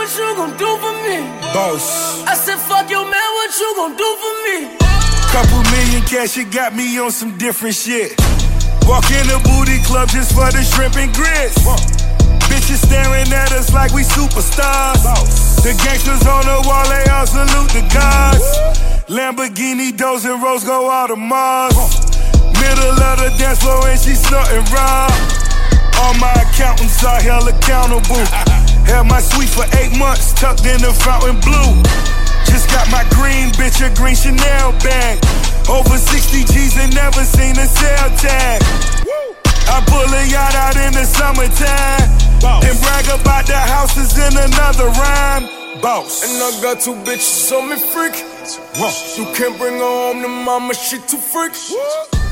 what you gon' do for me? Boss. I said, fuck your man, what you gon' do for me? Couple million cash, it got me on some different shit. Walk in the booty club just for the shrimp and grits. Bitches staring at us like we superstars. The gangsters on the wall, they all salute the gods. Lamborghini, doors and rolls go all to Mars. Middle of the dance floor and she snorting raw. All my accountants are held accountable. Held my suite for 8 months, tucked in the fountain blue. Just got my green bitch a green Chanel bag. Over 60 G's and never seen a sale tag. I pull a yacht out in the summertime. And brag about the houses in another rhyme. Boss. And I got 2 bitches on me freak. You can't bring her home to mama, she too freak.